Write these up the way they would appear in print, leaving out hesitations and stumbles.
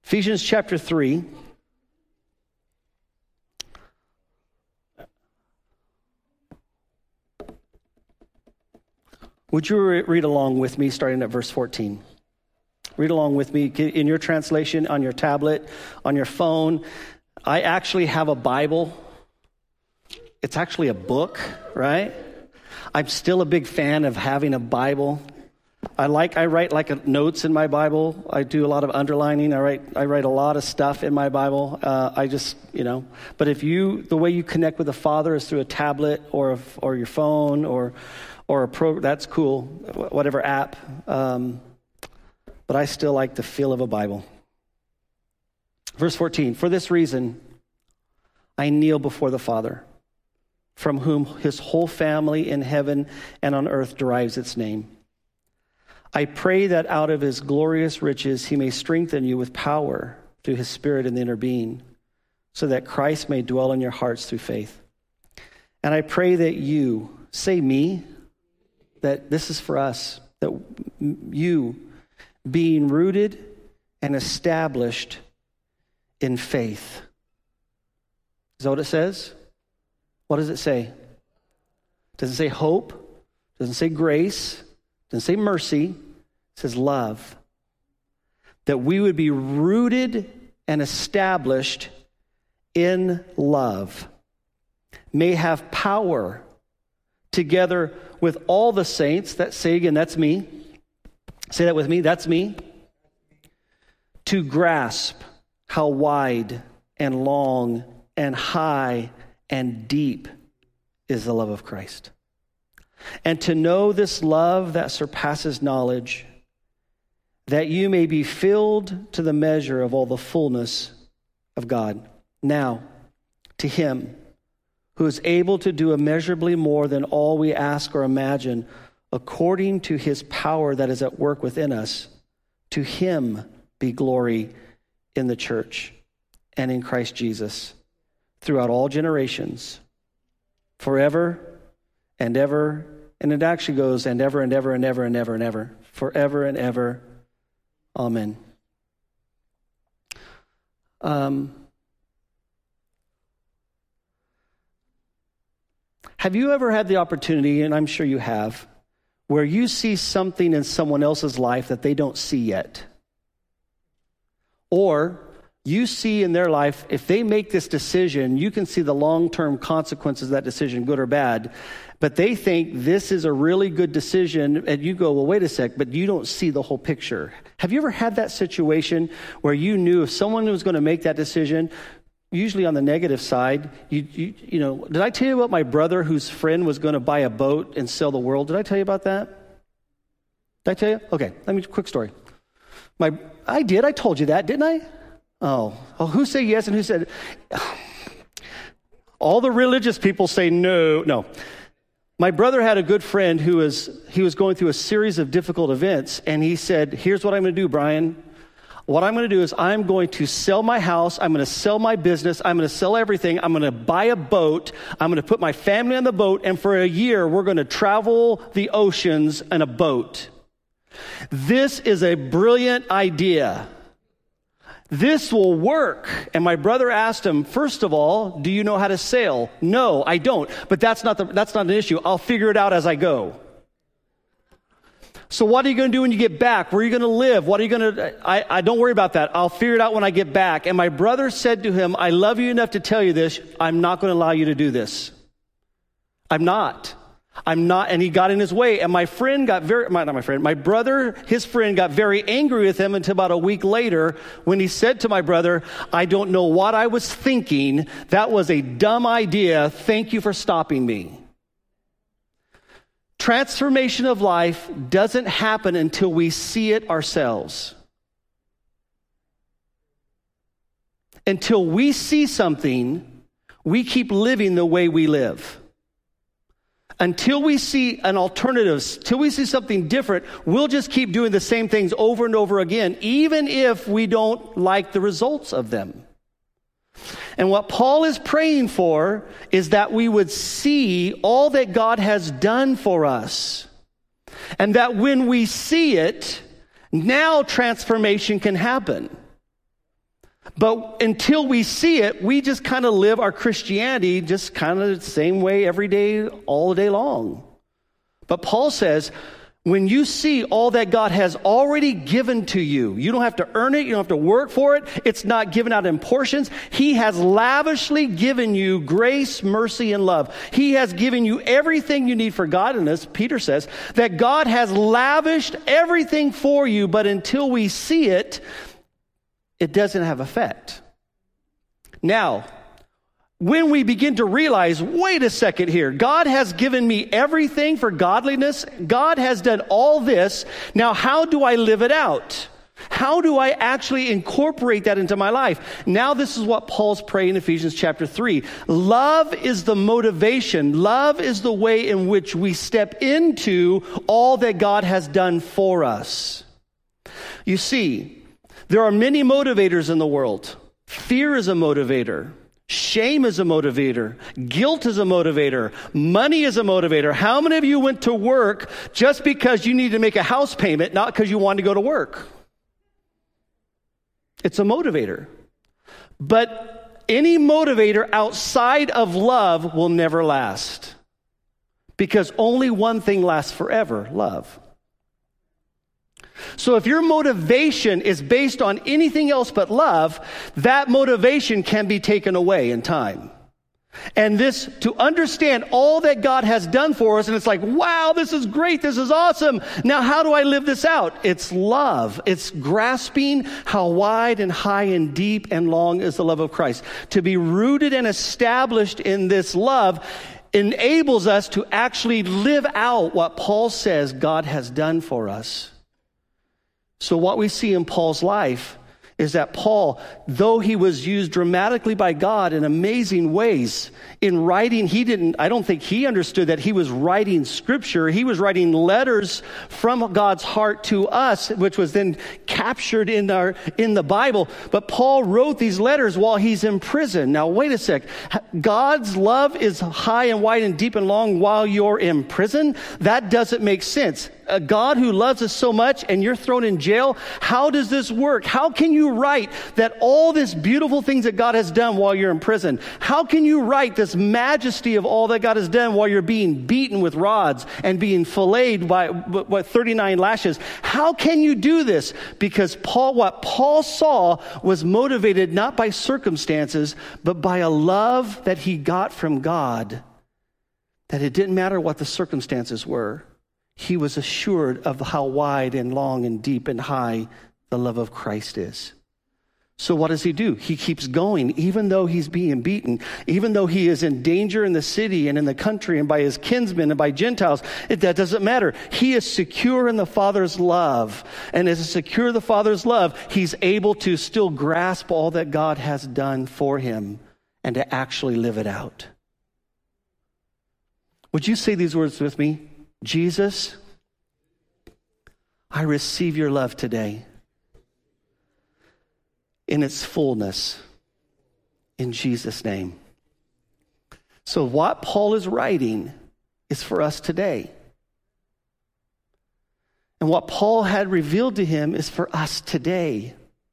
Ephesians chapter 3. Would you read along with me, starting at verse 14? Read along with me in your translation, on your tablet, on your phone. I actually have a Bible. It's actually a book, right? I'm still a big fan of having a Bible. I write like notes in my Bible. I do a lot of underlining. I write a lot of stuff in my Bible. But the way you connect with the Father is through a tablet or your phone or a program, that's cool. Whatever app. But I still like the feel of a Bible. Verse 14. For this reason, I kneel before the Father, from whom his whole family in heaven and on earth derives its name. I pray that out of his glorious riches he may strengthen you with power through his Spirit in the inner being, so that Christ may dwell in your hearts through faith. And I pray that you, say me, that this is for us, that you, being rooted and established in faith. Is that what it says? What does it say? Does it say hope? Doesn't say grace? Doesn't say mercy? It says love. That we would be rooted and established in love, may have power together with all the saints. That, say again, that's me. Say that with me, that's me. To grasp how wide and long and high and deep is the love of Christ. And to know this love that surpasses knowledge, that you may be filled to the measure of all the fullness of God. Now, to him who is able to do immeasurably more than all we ask or imagine, according to his power that is at work within us, to him be glory in the church and in Christ Jesus throughout all generations, forever and ever. And it actually goes, and ever and ever and ever and ever and ever, forever and ever. Amen. Have you ever had the opportunity, and I'm sure you have, where you see something in someone else's life that they don't see yet? Or you see in their life, if they make this decision, you can see the long-term consequences of that decision, good or bad, but they think this is a really good decision, and you go, well, wait a sec, but you don't see the whole picture. Have you ever had that situation where you knew if someone was going to make that decision, usually on the negative side, you know, did I tell you about my brother whose friend was going to buy a boat and sell the world? Did I tell you about that? Did I tell you? Okay, quick story. I did, I told you that, didn't I? Oh, who said yes and who said... All the religious people say no. My brother had a good friend he was going through a series of difficult events, and he said, here's what I'm going to do, Brian. What I'm going to do is I'm going to sell my house, I'm going to sell my business, I'm going to sell everything, I'm going to buy a boat, I'm going to put my family on the boat, and for a year we're going to travel the oceans in a boat. This is a brilliant idea. This will work. And my brother asked him, first of all, do you know how to sail? No, I don't. But that's not an issue. I'll figure it out as I go. So what are you going to do when you get back? Where are you going to live? What are you going to... I don't worry about that. I'll figure it out when I get back. And my brother said to him, I love you enough to tell you this. I'm not going to allow you to do this. I'm not. And he got in his way. And my brother, his friend got very angry with him until about a week later when he said to my brother, I don't know what I was thinking. That was a dumb idea. Thank you for stopping me. Transformation of life doesn't happen until we see it ourselves. Until we see something, we keep living the way we live. Until we see an alternative, till we see something different, we'll just keep doing the same things over and over again, even if we don't like the results of them. And what Paul is praying for is that we would see all that God has done for us. And that when we see it, now transformation can happen. But until we see it, we just kind of live our Christianity just kind of the same way every day, all day long. But Paul says, when you see all that God has already given to you, you don't have to earn it, you don't have to work for it, it's not given out in portions. He has lavishly given you grace, mercy, and love. He has given you everything you need for godliness. Peter says that God has lavished everything for you, but until we see it, it doesn't have effect. Now, when we begin to realize, wait a second here, God has given me everything for godliness. God has done all this. Now, how do I live it out? How do I actually incorporate that into my life? Now, this is what Paul's praying in Ephesians chapter 3. Love is the motivation. Love is the way in which we step into all that God has done for us. You see, there are many motivators in the world. Fear is a motivator. Shame is a motivator. Guilt is a motivator. Money is a motivator. How many of you went to work just because you need to make a house payment, not because you wanted to go to work? It's a motivator. But any motivator outside of love will never last. Because only one thing lasts forever, love. So if your motivation is based on anything else but love, that motivation can be taken away in time. And this, to understand all that God has done for us, and it's like, wow, this is great, this is awesome. Now how do I live this out? It's love. It's grasping how wide and high and deep and long is the love of Christ. To be rooted and established in this love enables us to actually live out what Paul says God has done for us. So what we see in Paul's life is that Paul, though he was used dramatically by God in amazing ways, in writing, I don't think he understood that he was writing scripture. He was writing letters from God's heart to us, which was then captured in the Bible. But Paul wrote these letters while he's in prison. Now, wait a sec. God's love is high and wide and deep and long while you're in prison? That doesn't make sense. A God who loves us so much and you're thrown in jail, how does this work? How can you write that all this beautiful things that God has done while you're in prison? How can you write this majesty of all that God has done while you're being beaten with rods and being filleted by 39 lashes? How can you do this? Because what Paul saw was motivated not by circumstances, but by a love that he got from God, that it didn't matter what the circumstances were. He was assured of how wide and long and deep and high the love of Christ is. So what does he do? He keeps going, even though he's being beaten, even though he is in danger in the city and in the country and by his kinsmen and by Gentiles. That doesn't matter. He is secure in the Father's love. And as secure in the Father's love, he's able to still grasp all that God has done for him and to actually live it out. Would you say these words with me? Jesus, I receive your love today in its fullness, in Jesus' name. So what Paul is writing is for us today. And what Paul had revealed to him is for us today.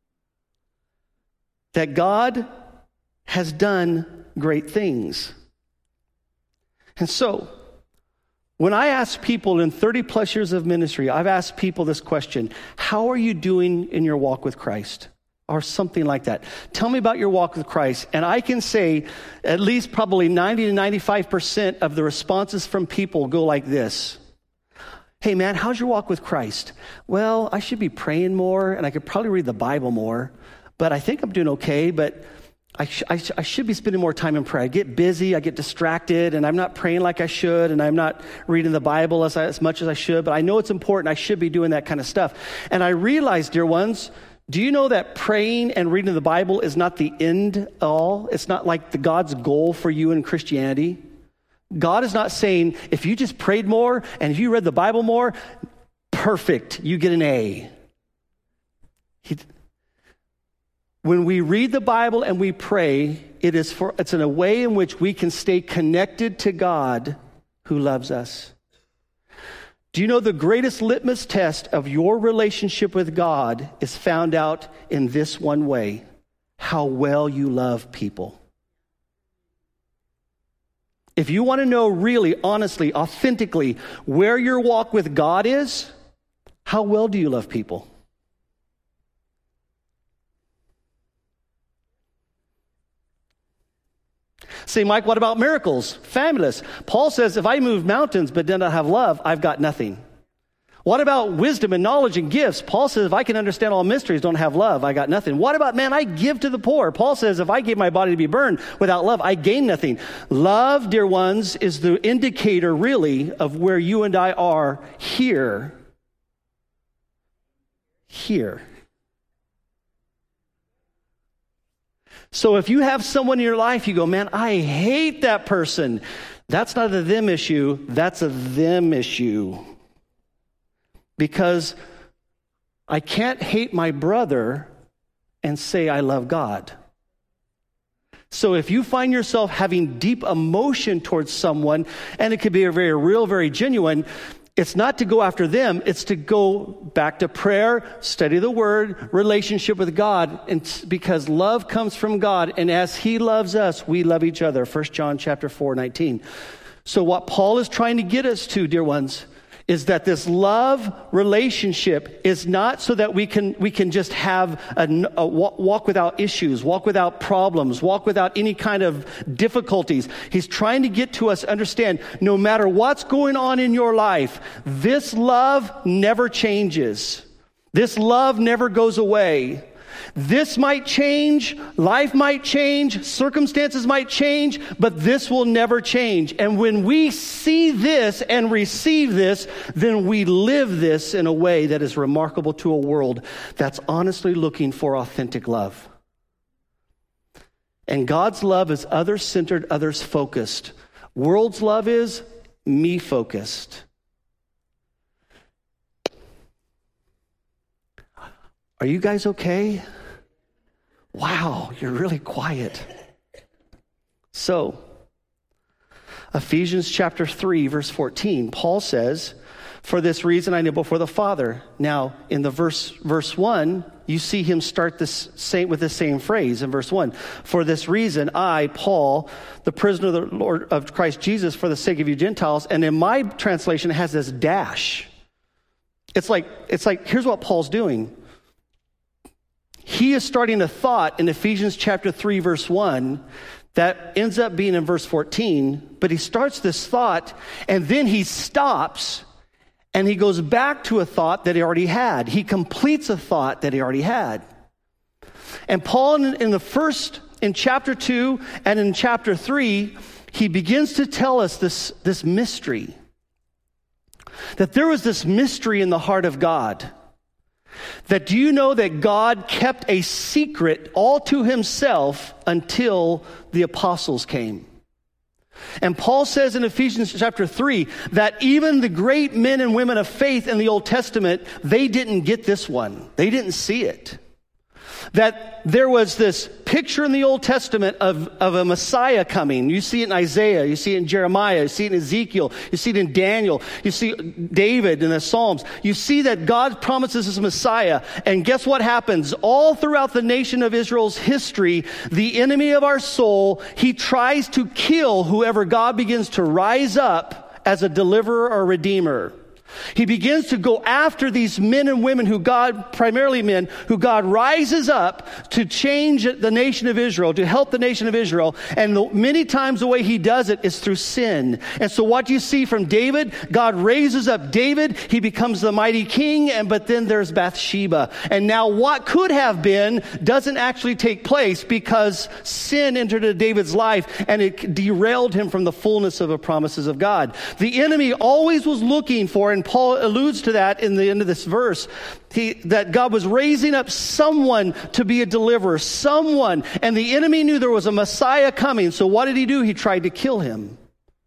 That God has done great things. And so, when I ask people in 30 plus years of ministry, I've asked people this question: how are you doing in your walk with Christ? Or something like that. Tell me about your walk with Christ. And I can say at least probably 90 to 95% of the responses from people go like this. Hey man, how's your walk with Christ? Well, I should be praying more and I could probably read the Bible more, but I think I'm doing okay, but I should be spending more time in prayer. I get busy, I get distracted, and I'm not praying like I should, and I'm not reading the Bible as much as I should, but I know it's important. I should be doing that kind of stuff. And I realize, dear ones, do you know that praying and reading the Bible is not the end all? It's not like God's goal for you in Christianity. God is not saying, if you just prayed more and if you read the Bible more, perfect, you get an A. When we read the Bible and we pray, it's in a way in which we can stay connected to God who loves us. Do you know the greatest litmus test of your relationship with God is found out in this one way? how well you love people. If you want to know really, honestly, authentically where your walk with God is, how well do you love people? Say, Mike, what about miracles? Fabulous. Paul says, if I move mountains but do not have love, I've got nothing. What about wisdom and knowledge and gifts? Paul says, if I can understand all mysteries, don't have love, I got nothing. What about, man, I give to the poor? Paul says, if I give my body to be burned without love, I gain nothing. Love, dear ones, is the indicator, really, of where you and I are here. Here. So if you have someone in your life, you go, man, I hate that person. That's not a them issue. That's a them issue. Because I can't hate my brother and say I love God. So if you find yourself having deep emotion towards someone, and it could be a very real, very genuine, it's not to go after them, it's to go back to prayer, study the word, relationship with God, and because love comes from God, and as he loves us, we love each other. 1 John chapter 4:19. So what Paul is trying to get us to, dear ones, is that this love relationship is not so that we can just have a walk without issues, walk without problems, walk without any kind of difficulties. He's trying to get to us understand, no matter what's going on in your life, this love never changes. This love never goes away. This might change, life might change, circumstances might change, but this will never change. And when we see this and receive this, then we live this in a way that is remarkable to a world that's honestly looking for authentic love. And God's love is others-centered, others-focused. World's love is me-focused. Are you guys okay? Wow, you're really quiet. So, Ephesians chapter 3, verse 14, Paul says, for this reason I kneel before the Father. Now, in the verse 1, you see him start with the same phrase in verse 1. For this reason, I, Paul, the prisoner of the Lord of Christ Jesus, for the sake of you Gentiles, and in my translation it has this dash. It's like here's what Paul's doing. He is starting a thought in Ephesians chapter 3, verse 1, that ends up being in verse 14, but he starts this thought, and then he stops, and he goes back to a thought that he already had. He completes a thought that he already had. And Paul, in chapter 2 and in chapter 3, he begins to tell us this mystery, that there was this mystery in the heart of God. That do you know that God kept a secret all to himself until the apostles came? And Paul says in Ephesians chapter 3 that even the great men and women of faith in the Old Testament, they didn't get this one. They didn't see it. That there was this picture in the Old Testament of a Messiah coming. You see it in Isaiah, you see it in Jeremiah, you see it in Ezekiel, you see it in Daniel, you see David in the Psalms. You see that God promises his Messiah, and guess what happens? All throughout the nation of Israel's history, the enemy of our soul, he tries to kill whoever God begins to rise up as a deliverer or redeemer. He begins to go after these men and women primarily men, who God rises up to change the nation of Israel, to help the nation of Israel. And many times the way he does it is through sin. And so what you see from David, God raises up David. He becomes the mighty king. But then there's Bathsheba. And now what could have been doesn't actually take place because sin entered into David's life and it derailed him from the fullness of the promises of God. The enemy always was looking for, and Paul alludes to that in the end of this verse, that God was raising up someone to be a deliverer, someone, and the enemy knew there was a Messiah coming. So what did he do? He tried to kill him.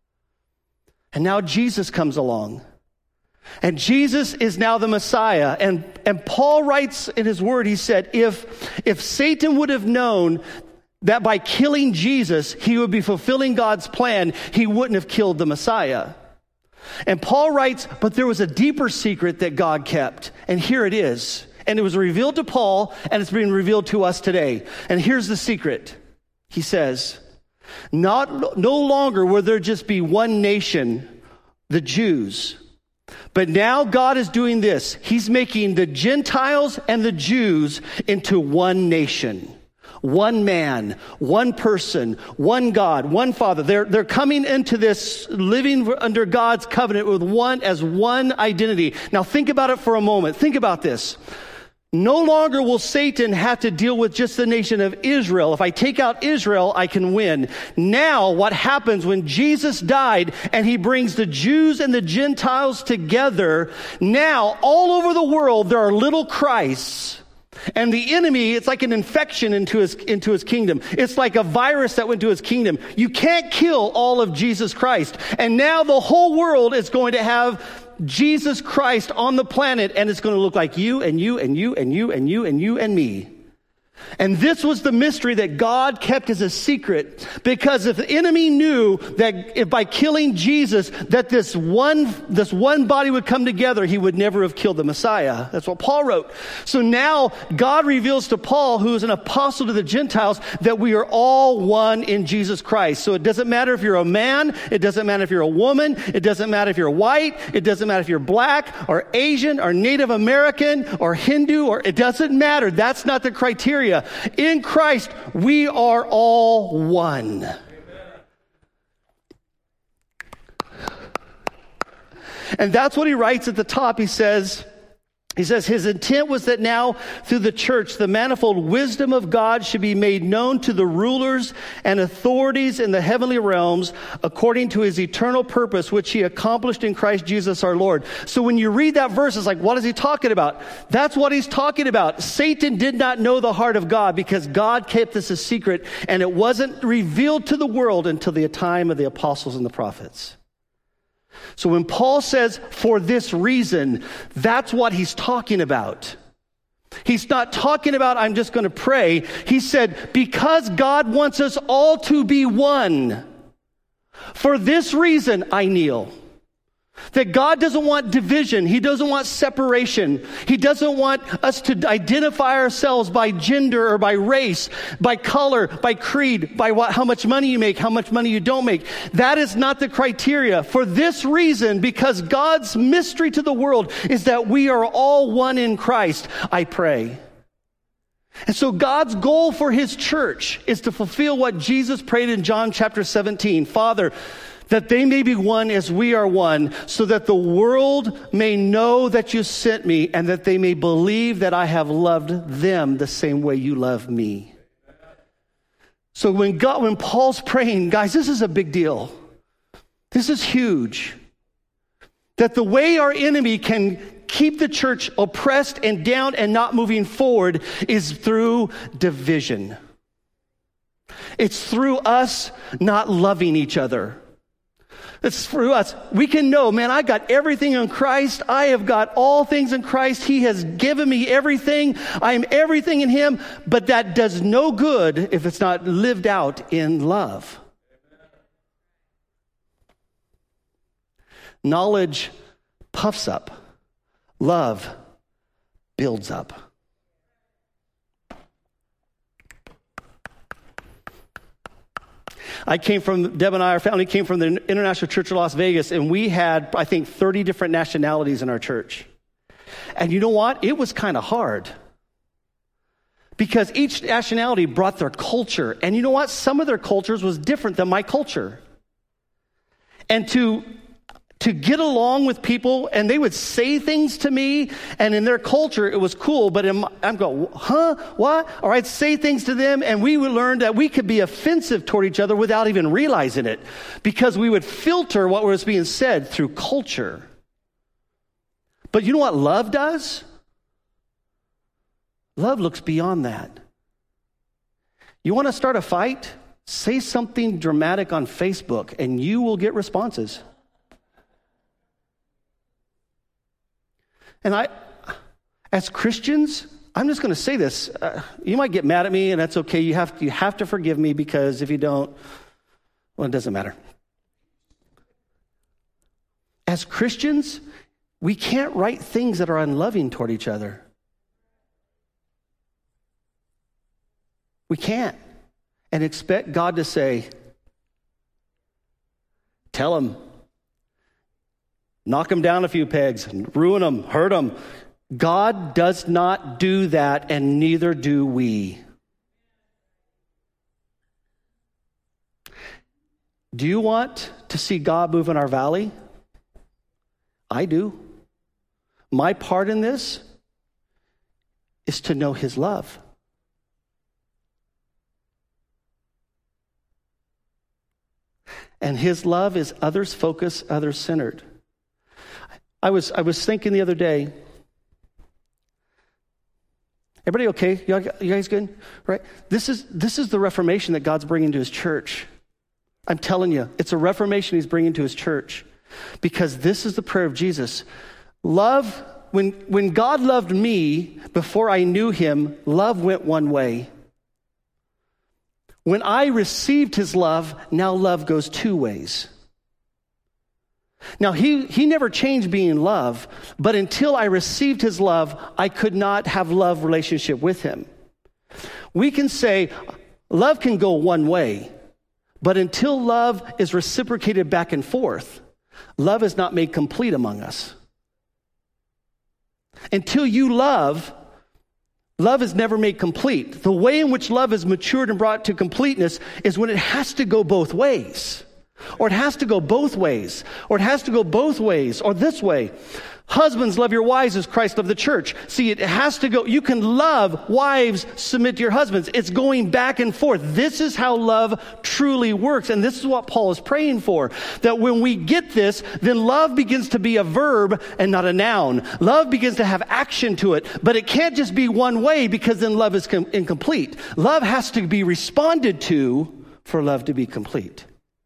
And now Jesus comes along. And Jesus is now the Messiah. And Paul writes in his word, he said, if Satan would have known that by killing Jesus, he would be fulfilling God's plan, he wouldn't have killed the Messiah. And Paul writes, but there was a deeper secret that God kept. And here it is. And it was revealed to Paul, and it's being revealed to us today. And here's the secret. He says, no longer will there just be one nation, the Jews. But now God is doing this. He's making the Gentiles and the Jews into one nation. One man, one person, one God, one Father. They're coming into this living under God's covenant with one identity. Now think about it for a moment. Think about this. No longer will Satan have to deal with just the nation of Israel. If I take out Israel, I can win. Now, what happens when Jesus died and he brings the Jews and the Gentiles together, now all over the world there are little Christs. And the enemy, it's like an infection into his kingdom. It's like a virus that went to his kingdom. You can't kill all of Jesus Christ. And now the whole world is going to have Jesus Christ on the planet, and it's going to look like you and you and you and you and you and you and me. And this was the mystery that God kept as a secret, because if the enemy knew that if by killing Jesus that this one body would come together, he would never have killed the Messiah. That's what Paul wrote. So now God reveals to Paul, who is an apostle to the Gentiles, that we are all one in Jesus Christ. So it doesn't matter if you're a man, it doesn't matter if you're a woman, it doesn't matter if you're white, it doesn't matter if you're black or Asian or Native American or Hindu, or it doesn't matter. That's not the criteria. In Christ, we are all one. Amen. And that's what he writes at the top. He says his intent was that now through the church, the manifold wisdom of God should be made known to the rulers and authorities in the heavenly realms according to his eternal purpose, which he accomplished in Christ Jesus our Lord. So when you read that verse, it's like, what is he talking about? That's what he's talking about. Satan did not know the heart of God because God kept this a secret, and it wasn't revealed to the world until the time of the apostles and the prophets. So when Paul says, for this reason, that's what he's talking about. He's not talking about, I'm just going to pray. He said, because God wants us all to be one. For this reason, I kneel. That God doesn't want division. He doesn't want separation. He doesn't want us to identify ourselves by gender or by race, by color, by creed, by how much money you make, how much money you don't make. That is not the criteria. For this reason, because God's mystery to the world is that we are all one in Christ, I pray. And so God's goal for his church is to fulfill what Jesus prayed in John chapter 17. Father, that they may be one as we are one, so that the world may know that you sent me, and that they may believe that I have loved them the same way you love me. So when Paul's praying, guys, this is a big deal. This is huge. That the way our enemy can keep the church oppressed and down and not moving forward is through division. It's through us not loving each other. It's through us. We can know, man, I got everything in Christ. I have got all things in Christ. He has given me everything. I am everything in him. But that does no good if it's not lived out in love. Knowledge puffs up. Love builds up. Deb and I, our family came from the International Church of Las Vegas, and we had, I think, 30 different nationalities in our church. And you know what? It was kind of hard. Because each nationality brought their culture. And you know what? Some of their cultures was different than my culture. And to get along with people, and they would say things to me, and in their culture it was cool, but I'm going, huh? What? Or I'd say things to them, and we would learn that we could be offensive toward each other without even realizing it, because we would filter what was being said through culture. But you know what love does? Love looks beyond that. You want to start a fight? Say something dramatic on Facebook, and you will get responses. And as Christians, I'm just going to say this. You might get mad at me, and that's okay. You have to forgive me, because if you don't, well, it doesn't matter. As Christians, we can't write things that are unloving toward each other. We can't. And expect God to say, tell him, knock him down a few pegs, ruin him, hurt him. God does not do that, and neither do we. Do you want to see God move in our valley? I do. My part in this is to know his love. And his love is others focused, others centered. I was thinking the other day, everybody okay? You guys good? Right? This is the reformation that God's bringing to his church. I'm telling you, it's a reformation he's bringing to his church. Because this is the prayer of Jesus. Love, when God loved me before I knew him, love went one way. When I received his love, now love goes two ways. Now, he never changed being love, but until I received his love, I could not have love relationship with him. We can say love can go one way, but until love is reciprocated back and forth, love is not made complete among us. Until you love is never made complete. The way in which love is matured and brought to completeness is when it has to go both ways. Or it has to go both ways. Or it has to go both ways. Or this way. Husbands, love your wives as Christ loved the church. See, it has to go. You can love wives, submit to your husbands. It's going back and forth. This is how love truly works. And this is what Paul is praying for. That when we get this, then love begins to be a verb and not a noun. Love begins to have action to it. But it can't just be one way, because then love is incomplete. Love has to be responded to for love to be complete.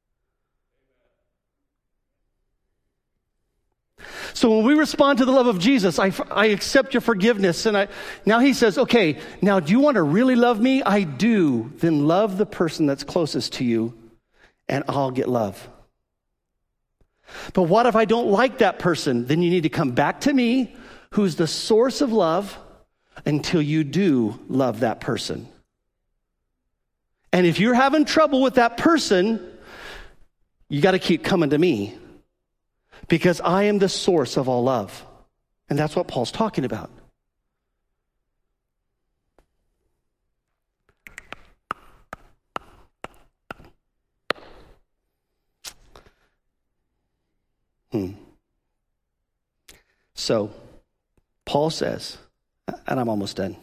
So when we respond to the love of Jesus, I accept your forgiveness. And now he says, okay, now do you want to really love me? I do. Then love the person that's closest to you, and I'll get love. But what if I don't like that person? Then you need to come back to me, who's the source of love, until you do love that person. And if you're having trouble with that person, you got to keep coming to me. Because I am the source of all love. And that's what Paul's talking about. So, Paul says, and I'm almost done.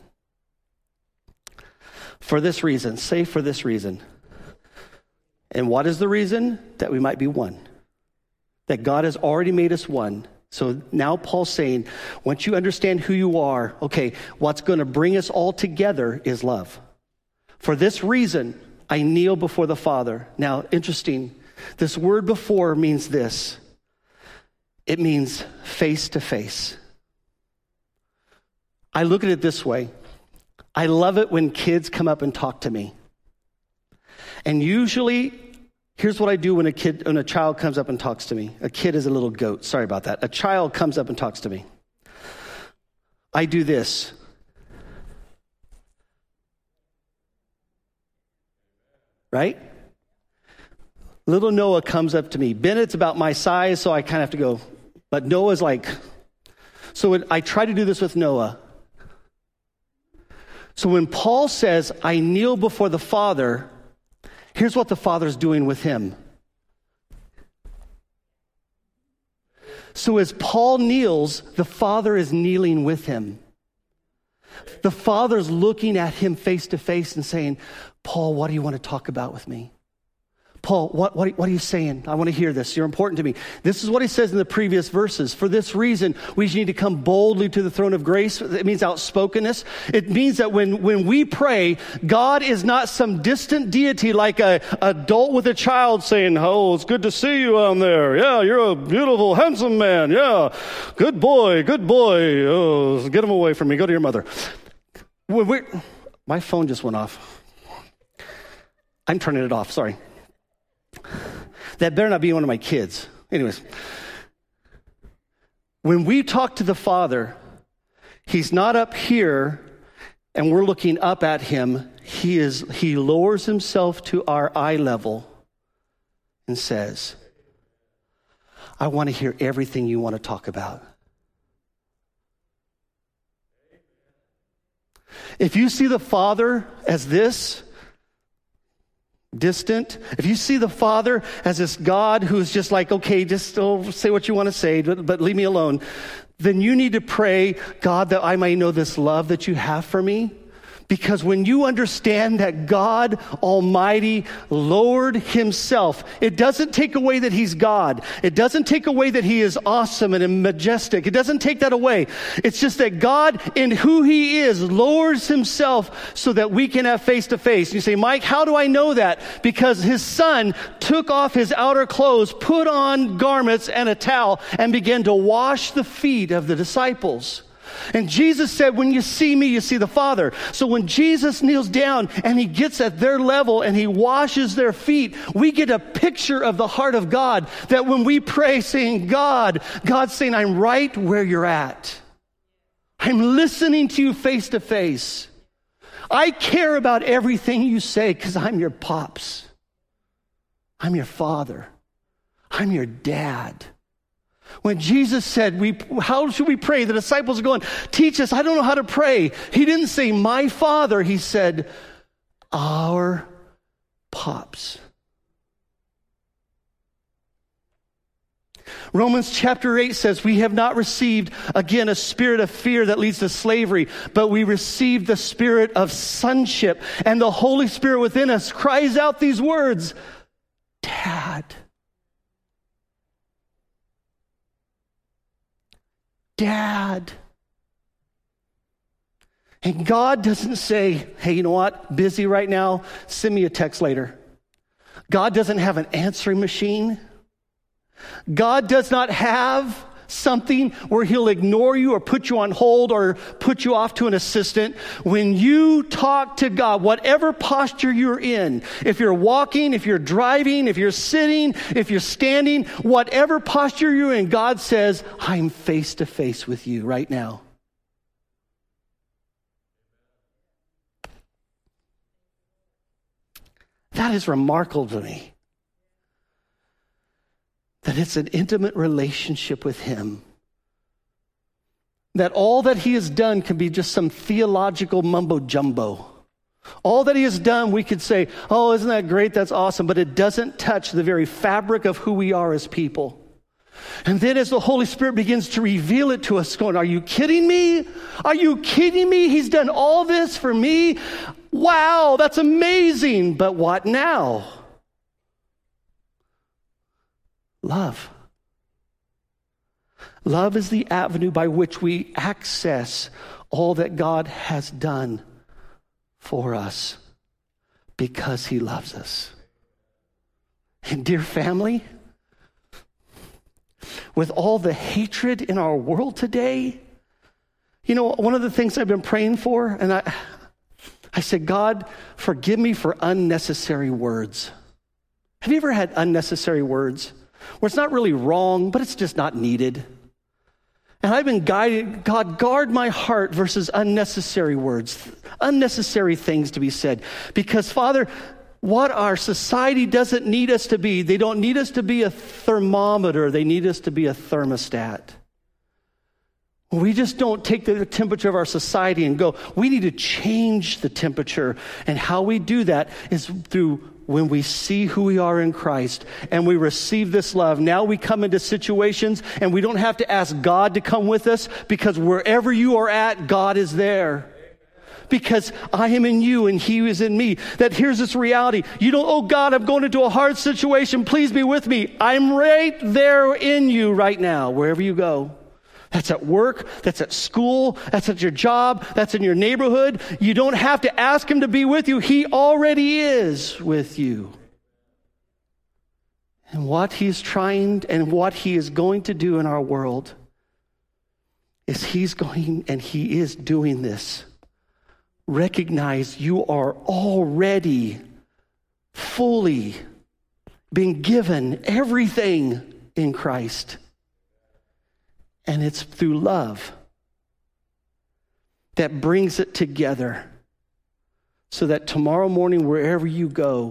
For this reason, say for this reason. And what is the reason? That we might be one. That God has already made us one. So now Paul's saying, once you understand who you are, okay, what's going to bring us all together is love. For this reason, I kneel before the Father. Now, interesting, this word before means this. It means face to face. I look at it this way. I love it when kids come up and talk to me. And usually, here's what I do when a child comes up and talks to me. A kid is a little goat. Sorry about that. A child comes up and talks to me. I do this. Right? Little Noah comes up to me. Bennett's about my size, so I kind of have to go. But Noah's like, so I try to do this with Noah. So when Paul says, I kneel before the Father, here's what the Father's doing with him. So as Paul kneels, the Father is kneeling with him. The Father's looking at him face to face and saying, Paul, what do you want to talk about with me? Paul, what are you saying? I want to hear this. You're important to me. This is what he says in the previous verses. For this reason, we need to come boldly to the throne of grace. It means outspokenness. It means that when we pray, God is not some distant deity like an adult with a child saying, oh, it's good to see you on there. Yeah, you're a beautiful, handsome man. Yeah, good boy, good boy. Oh, get him away from me. Go to your mother. My phone just went off. I'm turning it off. Sorry. That better not be one of my kids. Anyways, when we talk to the Father, he's not up here and we're looking up at him. he lowers himself to our eye level and says, I want to hear everything you want to talk about. If you see the Father as this, distant, if you see the Father as this God who's just like, okay, just say what you want to say, but leave me alone, then you need to pray, God, that I may know this love that you have for me. Because when you understand that God Almighty lowered himself, it doesn't take away that he's God. It doesn't take away that he is awesome and majestic. It doesn't take that away. It's just that God, in who he is, lowers himself so that we can have face to face. You say, Mike, how do I know that? Because his son took off his outer clothes, put on garments and a towel, and began to wash the feet of the disciples. And Jesus said, when you see me, you see the Father. So when Jesus kneels down and he gets at their level and he washes their feet, we get a picture of the heart of God, that when we pray saying, God's saying, I'm right where you're at. I'm listening to you face to face. I care about everything you say because I'm your pops. I'm your father. I'm your dad. When Jesus said, how should we pray? The disciples are going, teach us. I don't know how to pray. He didn't say, my Father. He said, our pops. Romans chapter 8 says, we have not received, again, a spirit of fear that leads to slavery, but we received the spirit of sonship. And the Holy Spirit within us cries out these words, Dad. Dad. And God doesn't say, hey, you know what? Busy right now. Send me a text later. God doesn't have an answering machine. God does not have something where he'll ignore you or put you on hold or put you off to an assistant. When you talk to God, whatever posture you're in, if you're walking, if you're driving, if you're sitting, if you're standing, whatever posture you're in, God says, I'm face to face with you right now. That is remarkable to me. That it's an intimate relationship with him. That all that he has done can be just some theological mumbo jumbo. All that he has done, we could say, oh, isn't that great? That's awesome. But it doesn't touch the very fabric of who we are as people. And then as the Holy Spirit begins to reveal it to us, going, are you kidding me? Are you kidding me? He's done all this for me. Wow, that's amazing. But what now? Love. Love is the avenue by which we access all that God has done for us because he loves us. And dear family, with all the hatred in our world today, you know, one of the things I've been praying for, and I said, God, forgive me for unnecessary words. Have you ever had unnecessary words? Where it's not really wrong, but it's just not needed. And I've been guided, God, guard my heart versus unnecessary words, unnecessary things to be said. Because, Father, what our society doesn't need us to be, they don't need us to be a thermometer, they need us to be a thermostat. We just don't take the temperature of our society and go, we need to change the temperature. And how we do that is through when we see who we are in Christ and we receive this love. Now we come into situations and we don't have to ask God to come with us, because wherever you are at, God is there. Because I am in you and he is in me. That here's this reality. You don't, oh God, I'm going into a hard situation. Please be with me. I'm right there in you right now, wherever you go. That's at work, that's at school, that's at your job, that's in your neighborhood. You don't have to ask him to be with you. He already is with you. And what he's trying and what he is going to do in our world is he's going and he is doing this. Recognize you are already fully being given everything in Christ. And it's through love that brings it together so that tomorrow morning, wherever you go,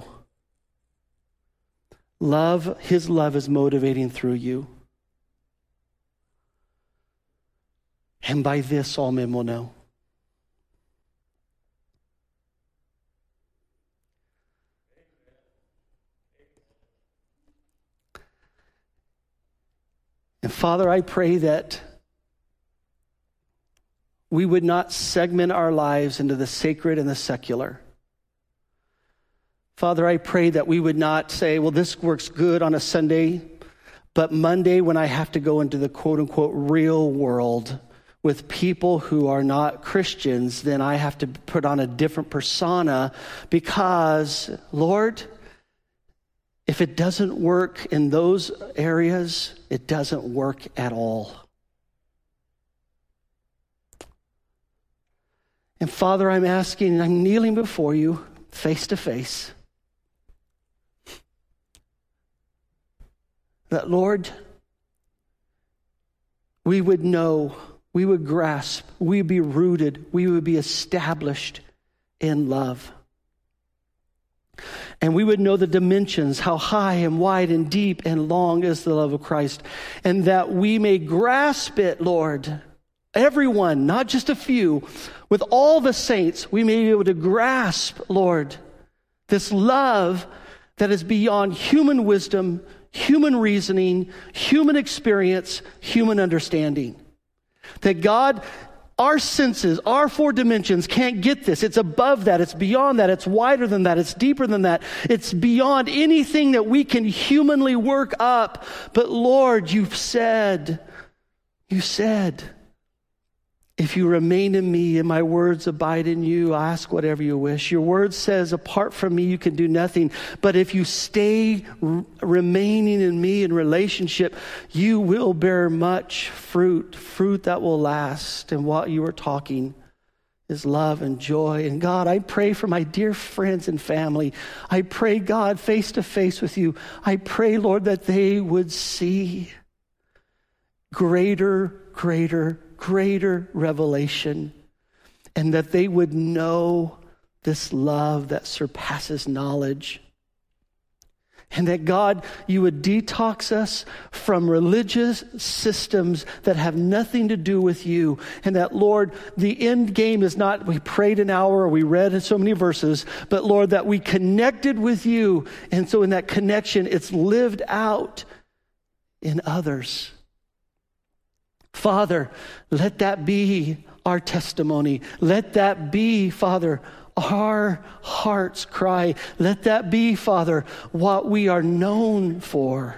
His love is motivating through you. And by this, all men will know. And Father, I pray that we would not segment our lives into the sacred and the secular. Father, I pray that we would not say, well, this works good on a Sunday, but Monday when I have to go into the quote-unquote real world with people who are not Christians, then I have to put on a different persona because, Lord, if it doesn't work in those areas, it doesn't work at all. And Father, I'm asking, and I'm kneeling before you face to face, that, Lord, we would know, we would grasp, we would be rooted, we would be established in love. And we would know the dimensions, how high and wide and deep and long is the love of Christ. And that we may grasp it, Lord, everyone, not just a few, with all the saints, we may be able to grasp, Lord, this love that is beyond human wisdom, human reasoning, human experience, human understanding. That God, our senses, our four dimensions can't get this. It's above that. It's beyond that. It's wider than that. It's deeper than that. It's beyond anything that we can humanly work up. But Lord, you said, if you remain in me and my words abide in you, ask whatever you wish. Your word says, apart from me, you can do nothing. But if you stay remaining in me in relationship, you will bear much fruit that will last. And what you were talking is love and joy. And God, I pray for my dear friends and family. I pray, God, face to face with you. I pray, Lord, that they would see greater revelation, and that they would know this love that surpasses knowledge. And that, God, you would detox us from religious systems that have nothing to do with you. And that, Lord, the end game is not we prayed an hour or we read so many verses, but, Lord, that we connected with you. And so in that connection, it's lived out in others. Father, let that be our testimony. Let that be, Father, our heart's cry. Let that be, Father, what we are known for.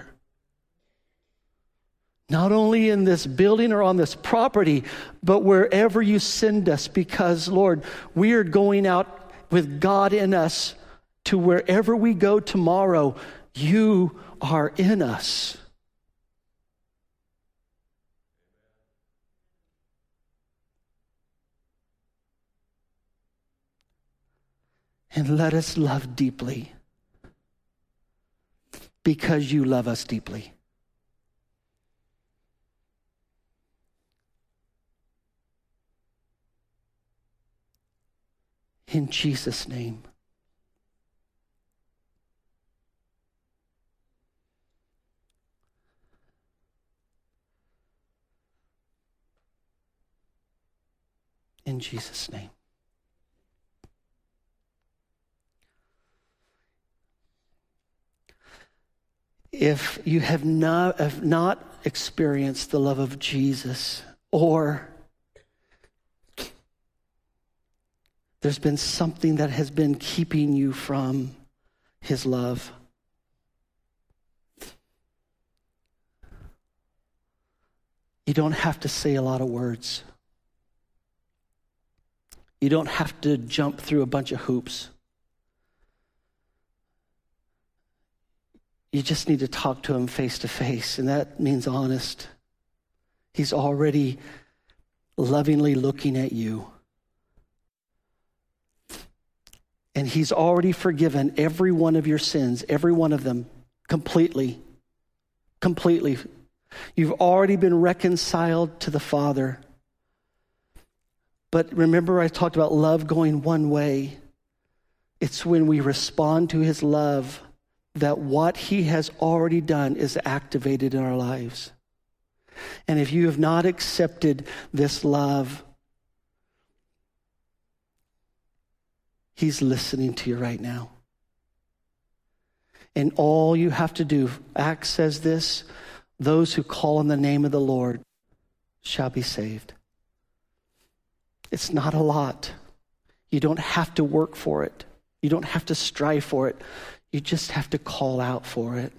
Not only in this building or on this property, but wherever you send us, because, Lord, we are going out with God in us to wherever we go tomorrow. You are in us. And let us love deeply because you love us deeply. In Jesus' name. In Jesus' name. If you have not experienced the love of Jesus, or there's been something that has been keeping you from his love, you don't have to say a lot of words. You don't have to jump through a bunch of hoops. You just need to talk to him face to face, and that means honest. He's already lovingly looking at you. And he's already forgiven every one of your sins, every one of them, completely. Completely. You've already been reconciled to the Father. But remember, I talked about love going one way. It's when we respond to his love that what he has already done is activated in our lives. And if you have not accepted this love, he's listening to you right now. And all you have to do, Acts says this, those who call on the name of the Lord shall be saved. It's not a lot. You don't have to work for it. You don't have to strive for it. You just have to call out for it.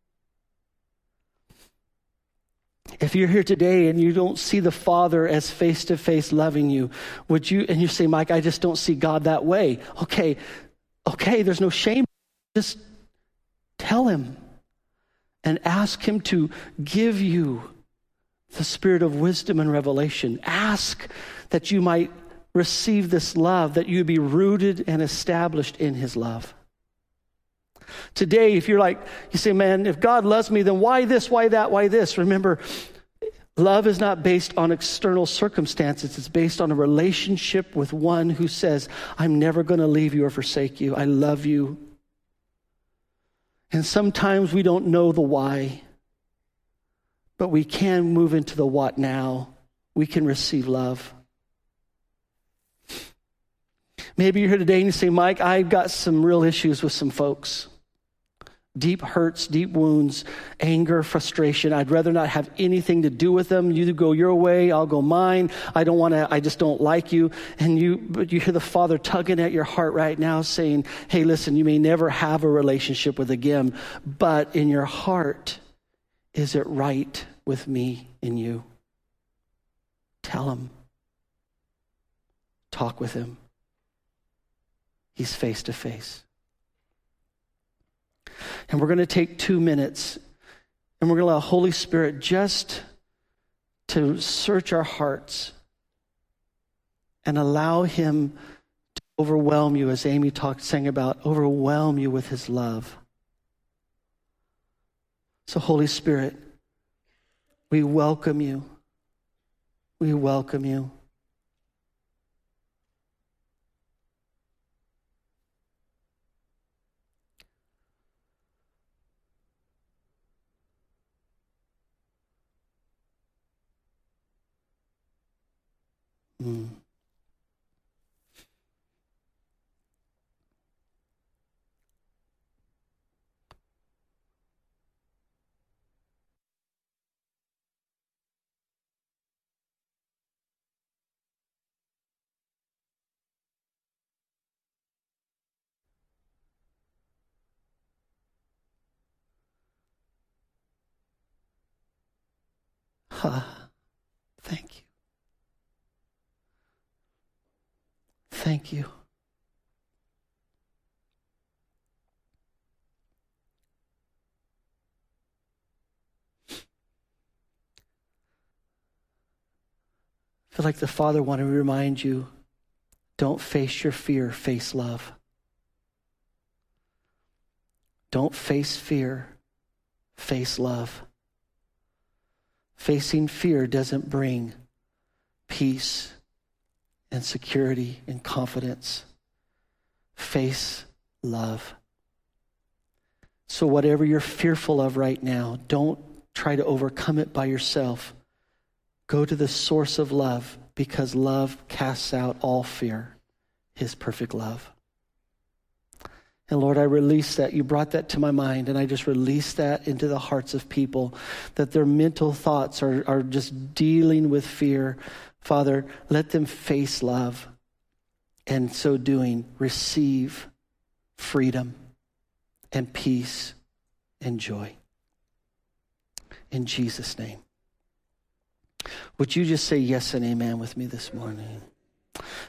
If you're here today and you don't see the Father as face-to-face loving you, would you, and you say, Mike, I just don't see God that way. Okay, there's no shame. Just tell him and ask him to give you the spirit of wisdom and revelation. Ask that you might receive this love, that you be rooted and established in his love. Today, if you're like, you say, man, if God loves me, then why this, why that, why this? Remember, love is not based on external circumstances. It's based on a relationship with one who says, I'm never going to leave you or forsake you. I love you. And sometimes we don't know the why, but we can move into the what now. We can receive love. Maybe you're here today and you say, Mike, I've got some real issues with some folks. Deep hurts, deep wounds, anger, frustration. I'd rather not have anything to do with them. You go your way, I'll go mine. I just don't like you. But you hear the Father tugging at your heart right now saying, hey, listen, you may never have a relationship with Him, but in your heart, is it right with me and you? Tell Him. Talk with Him. He's face to face. And we're going to take 2 minutes and we're going to allow Holy Spirit just to search our hearts and allow Him to overwhelm you, as Amy sang about, overwhelm you with His love. So Holy Spirit, we welcome you. We welcome you. Thank you. Thank you. I feel like the Father wanted to remind you, don't face your fear, face love. Don't face fear, face love. Facing fear doesn't bring peace and security and confidence. Face love. So whatever you're fearful of right now, don't try to overcome it by yourself. Go to the source of love, because love casts out all fear, His perfect love. And Lord, I release that. You brought that to my mind, and I just release that into the hearts of people, that their mental thoughts are just dealing with fear. Father, let them face love, and so doing, receive freedom and peace and joy. In Jesus' name. Would you just say yes and amen with me this morning?